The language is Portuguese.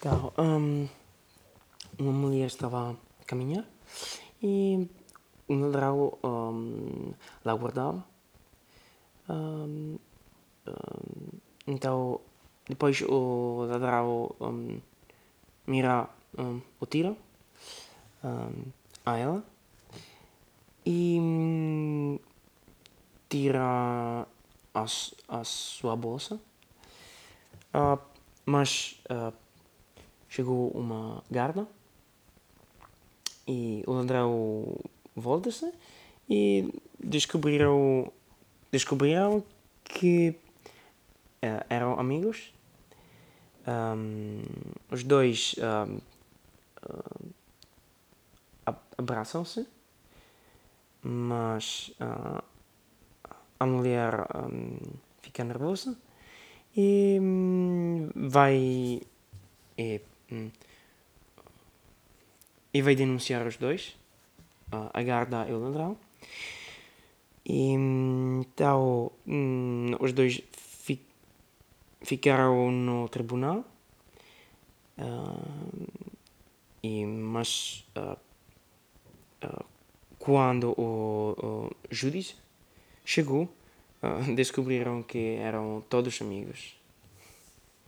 Então, uma mulher estava a caminhar e um ladrão lá guardava. Hum, então, depois o ladrão mira o tiro a ela e tira a sua bolsa. Mas chegou uma guarda e o ladrão volta-se e descobriram que eram amigos. Os dois abraçam-se, mas a mulher fica nervosa e vai denunciar os dois, a guarda e o ladrão. E então os dois ficaram no tribunal, mas quando o juiz chegou, descobriram que eram todos amigos.